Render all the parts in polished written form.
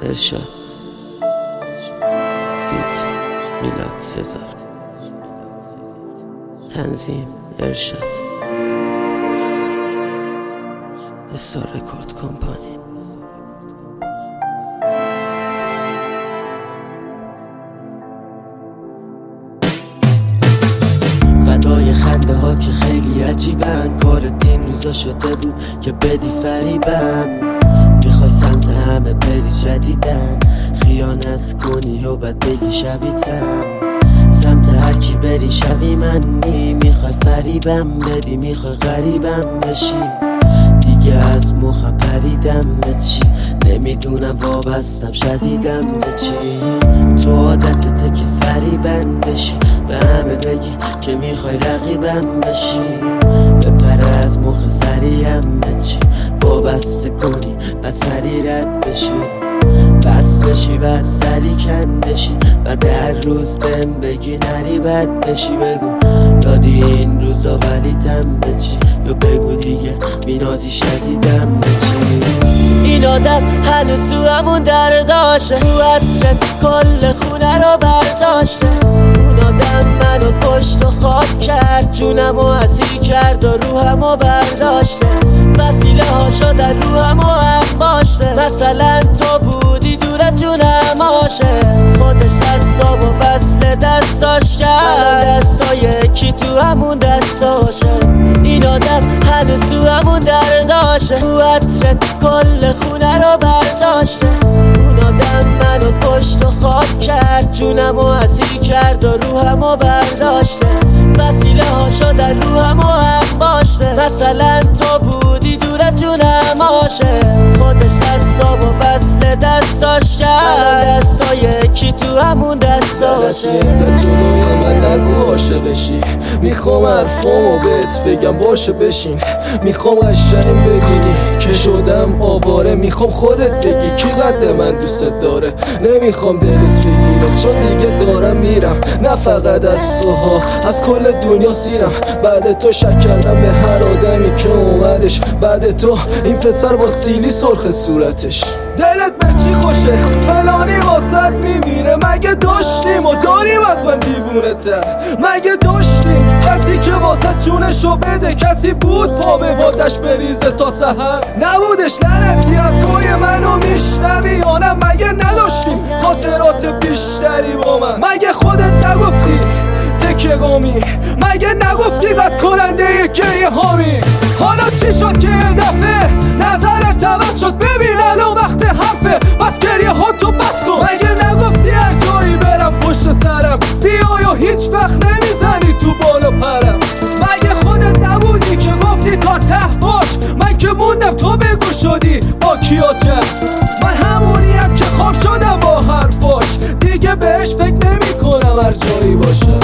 ارشاد فیت میلاد سزار تنظیم ارشاد استار رکورد کمپانی. فدای خنده ها که خیلی عجیبن، کارت این روزا شده بود که بدی فریبم، میخوای سمت همه بری جدیدن، خیانت کنی و بعد بگی شبیتم، سمت هر کی بری شبی منی، میخوای فریبم بدی، میخوای غریبم بشی، دیگه از مخم پریدم به چی، نمیدونم وابستم شدیدم به چی، تو عادتته که فریبم بشی، به همه بگی که میخوای رقیبم بشی، بپره از مخ سریم به چی، وابسته کنی بعد سری رد بشی، فصل بشی بعد سری کن بشی، بعد در روز بهم بگی نری بد بشی، بگو دادی این روزا ولیتم به چی، یا بگو دیگه بینازی شدیدم به چی. این آدم هنوز تو همون درداشه، تو عطرت کل خونه رو برداشته، اون آدم منو کشت و خاک کرد، جونمو اسیر کرد و روحمو برداشته، وسیله هاشو در روحمو انباشته، مثلا تو بودی دور جونم آشه، خودش دستامو وصل دستاش کرد، دستای کی تو همون دستاشه، این آدم هنوز تو همون درداشه، تو عطرت کل خونه رو برداشته، اون آدم منو کشت و خاک کرد، جونمو اسیر کرد و روحمو برداشته، وسیله هاشو در روحمو انباشته، مثلا تو بودی دور جونم آشه، خودش دستامو وصل دستاش کرد، دستای کی تو همون دستاشه. جلوی من نگو عاشقشی، میخوام حرفامو بهت بگم باشه بشین، میخوام قشنگ ببینی که شدم آواره، میخوام خودت بگی کی قد من دوست داره، نمیخوام دلت بگیره چون دیگه دارم میرم، نه فقط از توها از کل دنیا سیرم، بعد تو شک کردم به هر آدمی که اومدش، بعد تو این پسر با سیلی سرخ صورتش، دلت به چی خوشه فلانی واسط میمیره، مگه داشتیم و داریم از من دیوونه تر، مگه داشتیم کسی که واسط جونشو بده، کسی بود پا به وادش بریزه تا سحر، نبودش لعنتی حرفای منو میشنوی یا نه، مگه نداشتیم خاطرات بیشتری با من، مگه خودت نگفتی تکیه گامی، مگه نگفتی قد کننده گریه هامی، حالا چی شد که یه دفعه نظرت عوض شد، ببین الان وقت حرفه بس گریه ها تو بس کن، مگه نگفتی هر جایی برم پشت سرم بیا یا هیچ وقت نمیزنی تو بالا پرم، مگه خودت نبودی که گفتی تا ته باش، من که موندم تو بگو شدی با کیا چند، من همونیم که خواب شدم با حرفاش، دیگه بهش فکر نمی کنم هر جایی باشم.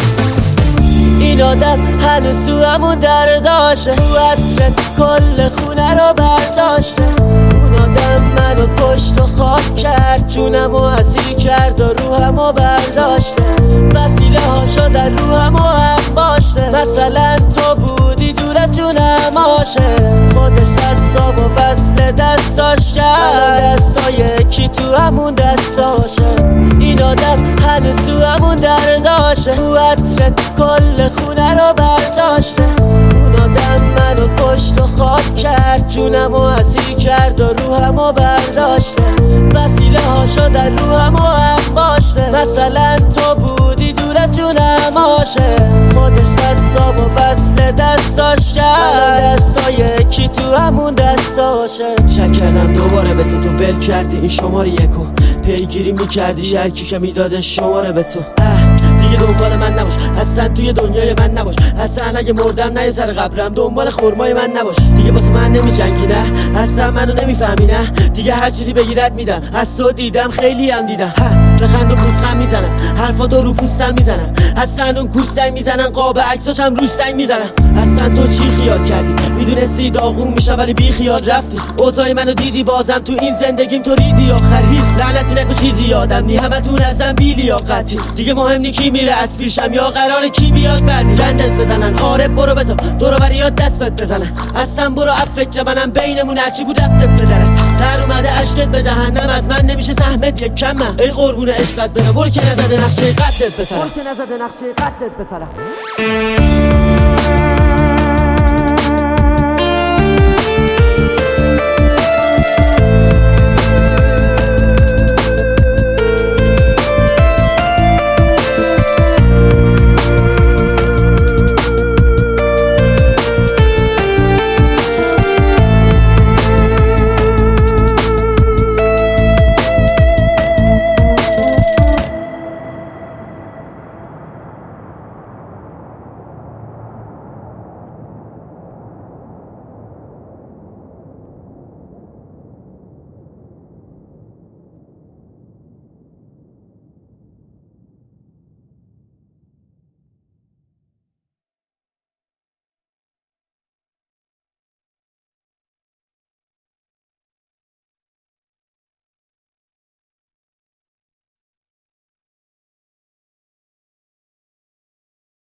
این آدم هنوز تو همون درداشه، تو عطرت کل خونه رو برداشته، اون آدم منو کشت و خاک کرد، جونمو اسیر کرد و روحمو برداشته، وسیله هاشو در روحمو انباشته، مثلا تو بودی دور جونم آشه، خودش دستامو وصل دستاش کرد، دستای کی تو همون دستاشه، این آدم هنوز تو همون درداشه، تو عطرت کل خونه رو برداشته، اون آدم منو کشت و خاک کرد، جونمو اسیر کرد و روحمو برداشته، وسیله هاشو در روحمو انباشته، مثلا تو بودی دور جونم آشه، خودش دستامو وصل دستاش کرد، دستای کی تو همون دستاشه، شک کردم دوباره به تو ول کردی این شماره یکو، پیگیری میکردی شرکی که میداده شماره به تو، دیگه دنبال من نباش اصلا توی دنیای من نباش، اصلا اگه مردم نه یه سر قبرم دنبال خرمای من نباش، دیگه واسه من نمیجنگی نه اصلا منو نمیفهمی نه، دیگه هر چیزی بگیرت میدم، از تو دیدم خیلی هم دیدم، بخند و پوستم میزنم، حرفاتو رو پوستم میزنم، اصلا اون کوستم میزنن، قاب عکساشم روش سنگ میزنم، اصلا تو چی خیال کردی میدونستی داغون میشه ولی بی خیال رفتی، اوضاع منو دیدی بازم تو این زندگیم تو ریدی آخر هیچ، لعنتی نکن چیزی یادم نی همتون ازم بی لیاقتی، دیگه مهم نی کی میره از پیشم یا قراره کی بیاد بعدی، گندت بزنن آره برو بزن دور و بریات دست بزنن، اصلا برو از فکر منم بینمون هرچی بود رفته بدرک. در اومده عشقت به جهنم، از من نمیشه سهمت یک کمم. ای قربون عشقت برم، برو که نزده نقشه قتلت بسرم.